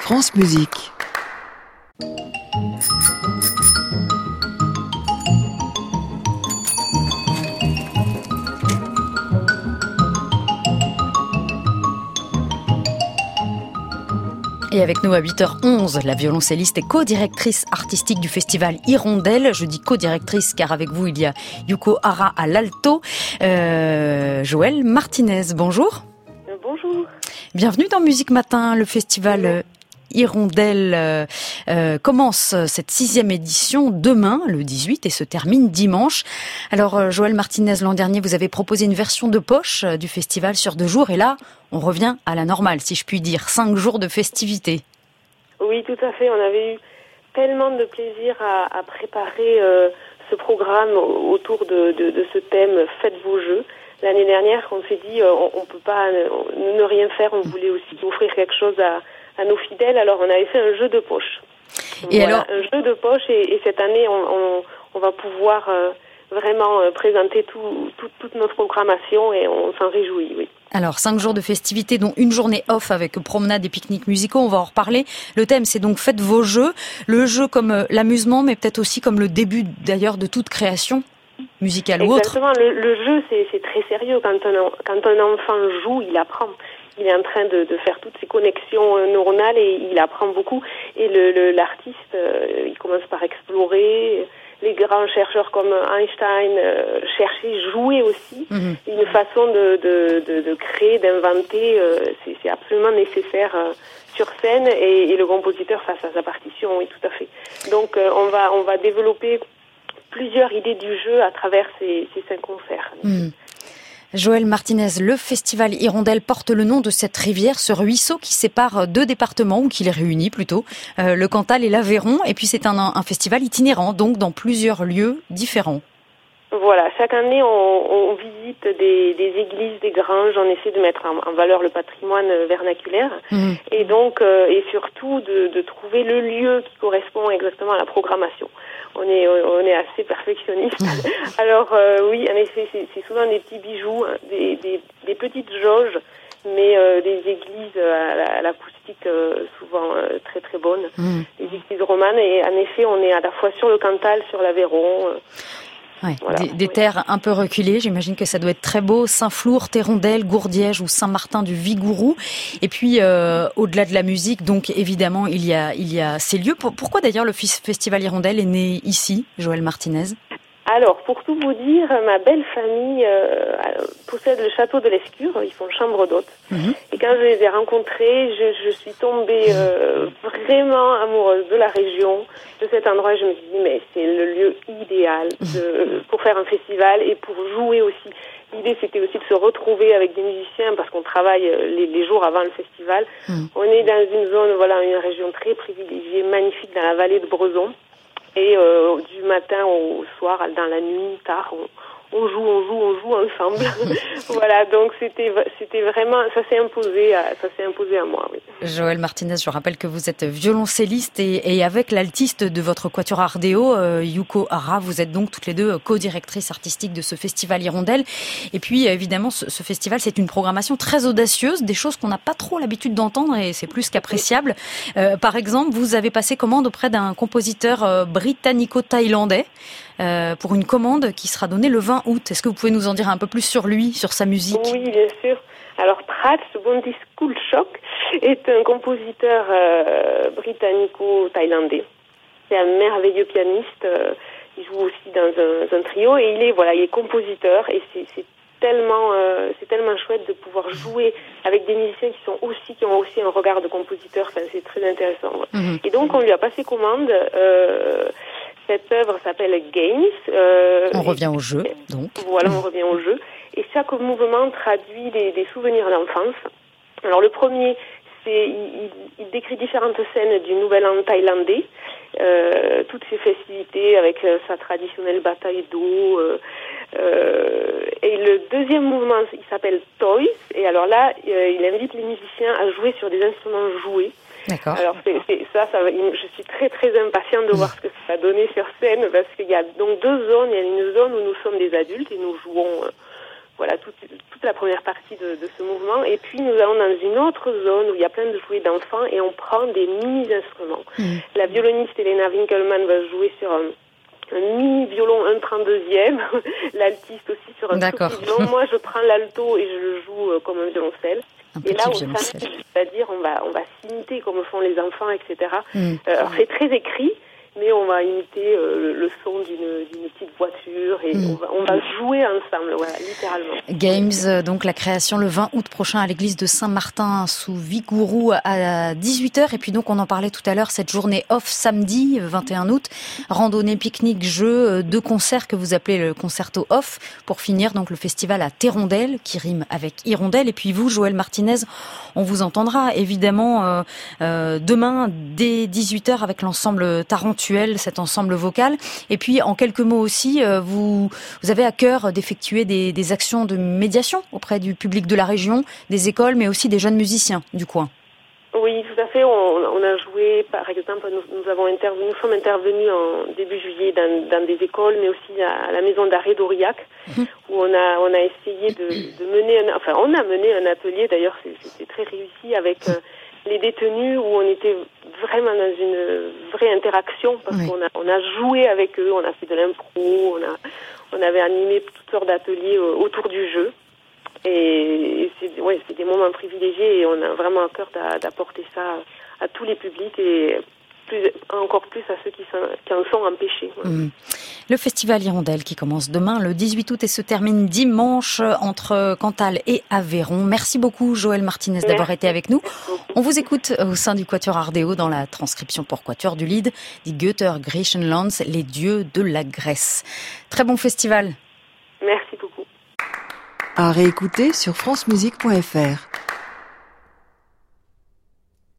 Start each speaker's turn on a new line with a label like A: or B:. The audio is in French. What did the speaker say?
A: France Musique.
B: Et avec nous à 8h11, la violoncelliste et co-directrice artistique du festival Hirondelle. Je dis co-directrice car avec vous il y a Yuko Hara à l'alto. Joëlle Martinez, bonjour.
C: Bonjour.
B: Bienvenue dans Musique Matin, le festival Hirondelle commence cette 6e édition demain, le 18, et se termine dimanche. Alors, Joëlle Martinez, l'an dernier, vous avez proposé une version de poche du festival sur 2 jours, et là, on revient à la normale, si je puis dire, 5 jours de festivités.
C: Oui, tout à fait. On avait eu tellement de plaisir à préparer ce programme autour de ce thème « Faites vos jeux ». L'année dernière, on s'est dit, on peut pas ne rien faire, on voulait aussi offrir quelque chose à nos fidèles, alors on avait fait un jeu de poche.
B: Et
C: voilà,
B: alors
C: un jeu de poche, et cette année, on va pouvoir vraiment présenter toute notre programmation, et on s'en réjouit, oui.
B: Alors, 5 jours de festivités, dont une journée off avec promenade et pique-niques musicaux, on va en reparler. Le thème, c'est donc faites vos jeux. Le jeu comme l'amusement, mais peut-être aussi comme le début d'ailleurs de toute création musicale ou autre.
C: Exactement, le jeu, c'est très sérieux. Quand un enfant joue, il apprend. Il est en train de faire toutes ces connexions neuronales et il apprend beaucoup. Et l'artiste, il commence par explorer. Les grands chercheurs comme Einstein cherchaient, jouer aussi. Une façon de créer, d'inventer, c'est absolument nécessaire sur scène, et le compositeur face à sa partition, oui, tout à fait. Donc on va développer plusieurs idées du jeu à travers ces 5 concerts.
B: Joëlle Martinez, le festival Hirondelle porte le nom de cette rivière, ce ruisseau qui sépare 2 départements, ou qui les réunit plutôt, le Cantal et l'Aveyron. Et puis c'est un festival itinérant, donc dans plusieurs lieux différents.
C: Voilà, chaque année on visite des églises, des granges, on essaie de mettre en valeur le patrimoine vernaculaire, et donc et surtout de trouver le lieu qui correspond exactement à la programmation. On est assez perfectionniste. Alors oui, en effet, c'est souvent des petits bijoux, des petites jauges, mais des églises à l'acoustique souvent très très bonne, des églises romanes, et en effet on est à la fois sur le Cantal, sur l'Aveyron.
B: Ouais,
C: voilà.
B: des terres un peu reculées, j'imagine que ça doit être très beau. Saint-Flour, Thérondelle, Gourdiège ou Saint-Martin du Vigourou. Et puis, au-delà de la musique, donc évidemment, il y a ces lieux. Pourquoi d'ailleurs le Festival Hirondelle est né ici, Joëlle Martinez ?
C: Alors, pour tout vous dire, ma belle famille possède le château de l'Escure, ils font chambre d'hôte. Et quand je les ai rencontrés, je suis tombée vraiment amoureuse de la région, de cet endroit. Je me suis dit, mais c'est le lieu idéal pour faire un festival et pour jouer aussi. L'idée, c'était aussi de se retrouver avec des musiciens, parce qu'on travaille les jours avant le festival. On est dans une zone, voilà, une région très privilégiée, magnifique, dans la vallée de Brezon. Et du matin au soir, dans la nuit, tard, on joue ensemble. Voilà, donc c'était vraiment, ça s'est imposé à moi, oui.
B: Joëlle Martinez, je rappelle que vous êtes violoncelliste et avec l'altiste de votre quatuor Ardeo, Yuko Hara, vous êtes donc toutes les deux co-directrices artistiques de ce festival Hirondelle. Et puis évidemment, ce festival, c'est une programmation très audacieuse, des choses qu'on n'a pas trop l'habitude d'entendre, et c'est plus qu'appréciable. Par exemple, vous avez passé commande auprès d'un compositeur britannico-thaïlandais pour une commande qui sera donnée le 20 août. Est-ce que vous pouvez nous en dire un peu plus sur lui, sur sa musique ?
C: Oui, bien sûr. Alors, Prats Bondiskulchok est un compositeur britannico-thaïlandais. C'est un merveilleux pianiste. Il joue aussi dans un trio, et il est compositeur, et c'est tellement chouette de pouvoir jouer avec des musiciens qui ont aussi un regard de compositeur. Enfin, c'est très intéressant. Et donc, on lui a passé commande. Cette œuvre s'appelle Games.
B: On revient au jeu, donc.
C: Voilà, on revient au jeu. Et chaque mouvement traduit des souvenirs d'enfance. Alors, le premier, il décrit différentes scènes du Nouvel An thaïlandais, toutes ces festivités avec sa traditionnelle bataille d'eau. Et le deuxième mouvement, il s'appelle Toys. Et alors là, il invite les musiciens à jouer sur des instruments joués.
B: D'accord.
C: Alors je suis très très impatiente de voir ce que ça va donner sur scène, parce qu'il y a donc 2 zones. Il y a une zone où nous sommes des adultes et nous jouons voilà, toute la première partie de ce mouvement. Et puis nous allons dans une autre zone où il y a plein de jouets d'enfants et on prend des mini-instruments. La violoniste Elena Winkelmann va jouer sur un mini-violon 1/32e, l'altiste aussi sur un tout petit violon. Moi, je prends l'alto et je le joue comme un violoncelle. Et là, on s'amuse, c'est-à-dire on va s'imiter comme font les enfants, etc. Alors c'est très écrit, mais on va imiter le son d'une petite voiture et on va jouer ensemble, voilà, littéralement.
B: Games, donc la création le 20 août prochain à l'église de Saint-Martin sous Vigourou à 18h. Et puis donc on en parlait tout à l'heure, cette journée off samedi 21 août, randonnée, pique-nique, jeux, 2 concerts que vous appelez le concerto off, pour finir donc le festival à Thérondelle qui rime avec hirondelle. Et puis vous, Joël Martinez, on vous entendra évidemment demain dès 18h avec l'ensemble Tarentuel, cet ensemble vocal. Et puis en quelques mots aussi, vous avez à cœur d'effectuer des actions de médiation auprès du public de la région, des écoles, mais aussi des jeunes musiciens du coin.
C: Oui, tout à fait. On a joué, par exemple, nous sommes intervenus en début juillet dans des écoles, mais aussi à la maison d'arrêt d'Aurillac, où on a essayé de mener on a mené un atelier, d'ailleurs c'était très réussi, avec les détenus, où on était vraiment dans une vraie interaction, parce qu'on a joué avec eux, on a fait de l'impro, on avait animé toutes sortes d'ateliers autour du jeu. Et c'est des moments privilégiés et on a vraiment à cœur d'apporter ça à tous les publics et encore plus à ceux qui en sont empêchés.
B: Le festival Hirondelle qui commence demain le 18 août et se termine dimanche entre Cantal et Aveyron. Merci beaucoup Joël Martinez d'avoir été avec nous. On vous écoute au sein du Quatuor Ardeo dans la transcription pour Quatuor du Lied, Die Götter Griechenlands, les dieux de la Grèce. Très bon festival.
C: Merci beaucoup.
A: À réécouter sur francemusique.fr.